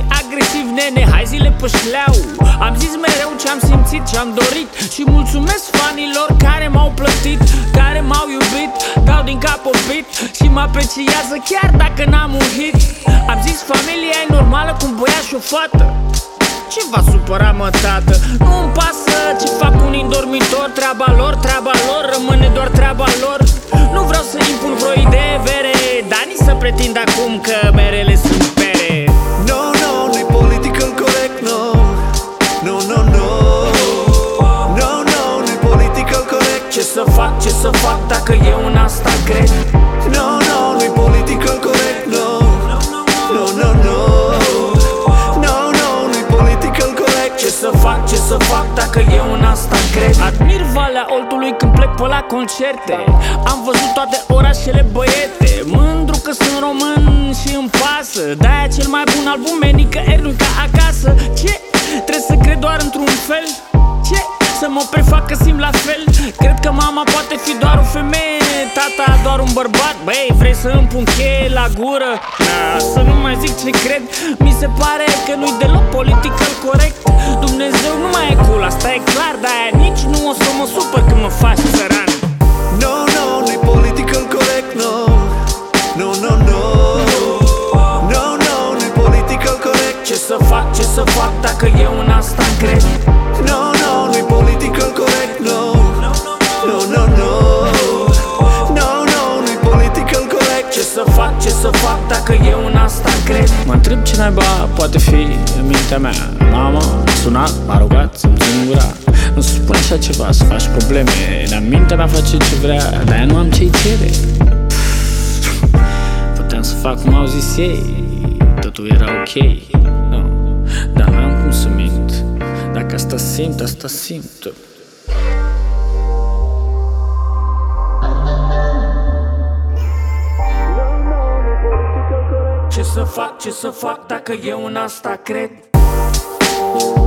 agresiv, nene, hai zile pe șleau. Am zis mereu ce-am simțit, ce-am dorit și mulțumesc fanilor care m-au plătit, care m-au iubit, dau din cap o beat și mă apreciază chiar dacă n-am un hit. Am zis familia e normală cu un băiat și o fată. Ce v-a supărat, mă, tată? Nu-mi pasă ce fac unii în dormitor. Treaba lor, rămâne doar treaba lor. Nu vreau să impun vreo idee vere, dar nici să pretind acum că merele sunt pere. No, no, nu-i political corect, no. No, no, no. No, no, nu-i political corect. Ce să fac dacă eu în asta cred? No, no, nu-i political corect, no. No, no, no. Ce să fac dacă eu în asta cred? Admir Valea Oltului când plec pe la concerte. Am văzut toate orașele băiete. Mândru că sunt român și îmi pasă. De-aia cel mai bun album e nicăieri, nu-i ca acasă. Ce? Trebuie să cred doar într-un fel? Ce? Să mă prefac că simt la fel? Cred că mama poate fi doar o femeie, tata doar un bărbat. Băi, vrei să îmi pun cheie la gură? Na, să nu mai zic ce cred. Mi se pare că nu-i deloc political corect. Dumnezeu nu mai e cool, asta e clar, dar nici nu o să mă supăr când mă faci țăran. No, no, nu-i political corect, no. No, no, no. No, no, nu-i political corect. Ce să fac dacă eu în asta cred? No, no, nu-i political corect, no. No, no, no. No, no, nu-i political corect. Ce să fac dacă eu în asta cred? Mă întreb ce naiba poate fi în mintea mea. Mama m-a sunat, m-a rugat să-mi țin gura. Nu se spune așa ceva, să faci probleme. Dar mintea mea face ce vrea, dar ea nu am ce-i cere. Puteam să fac cum au zis ei, totul era ok, no. Dar n-am cum să mint. Dacă asta simt, asta simt. Ce să fac dacă eu în asta cred?